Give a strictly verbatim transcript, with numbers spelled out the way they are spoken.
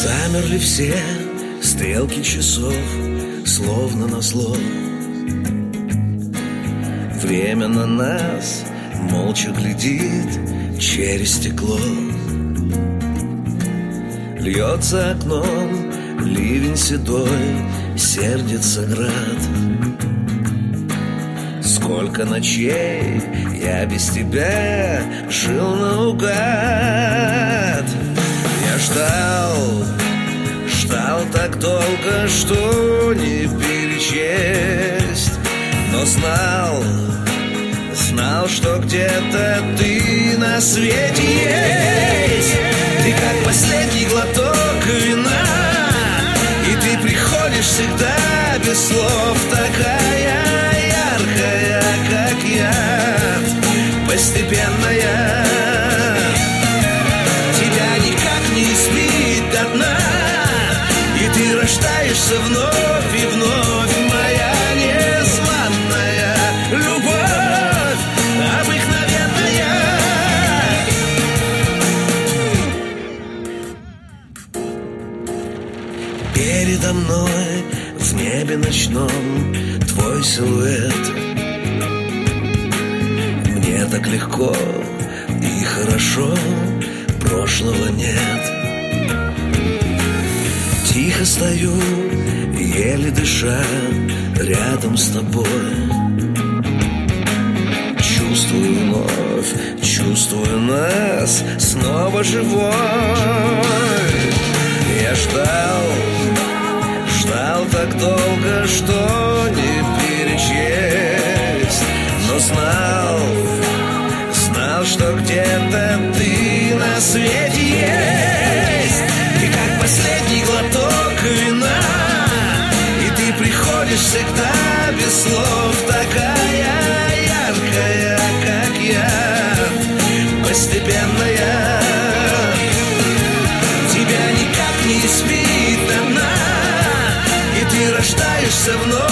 Замерли все стрелки часов, словно назло. Время на нас молча глядит через стекло. Льется окном ливень седой, сердится град. Сколько ночей я без тебя жил наугад. Я ждал, ждал так долго, что не перечесть. Но знал, знал, что где-то ты на свете есть. Ты как последний глоток вина, и ты приходишь всегда без слов. Такая яркая, как яд, постепенная. Тебя никак не испить до дна, и ты рождаешься вновь и вновь. Моя незваная любовь обыкновенная. Передо мной в небе ночном твой силуэт. Мне так легко и хорошо, прошлого нет. Тихо стою, еле дыша, рядом с тобой. Чувствую вновь, чувствую нас снова живой. Я ждал, ждал так долго, что не перечесть. Но знал, знал, что где-то ты на свете есть. И как последний глоток вина, и ты приходишь всегда без слов. Такая яркая, как яд, постепенная. Тебя никак не испить до дна, и ты рождаешься вновь